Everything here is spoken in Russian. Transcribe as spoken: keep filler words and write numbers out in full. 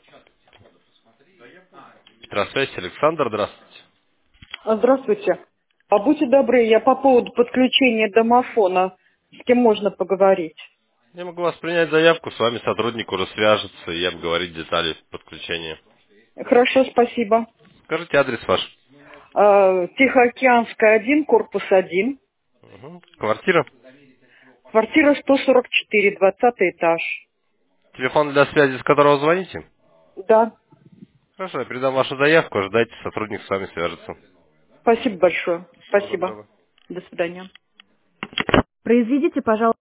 Здравствуйте, Александр, здравствуйте. А, Здравствуйте. А будьте добры, я по поводу подключения домофона. С кем можно поговорить? Я могу вас принять заявку, с вами сотрудник уже свяжется и обговорить детали подключения. Хорошо, спасибо. Скажите адрес ваш. А, Тихоокеанская, один, корпус один, Мгм. Квартира. квартира сто сорок четыре, двадцатый этаж. Телефон для связи, с которого звоните. Да, Хорошо, я передам вашу заявку, ожидайте, сотрудник с вами свяжется. спасибо большое. Всего Спасибо. доброго. До свидания. Произведите, пожалуйста.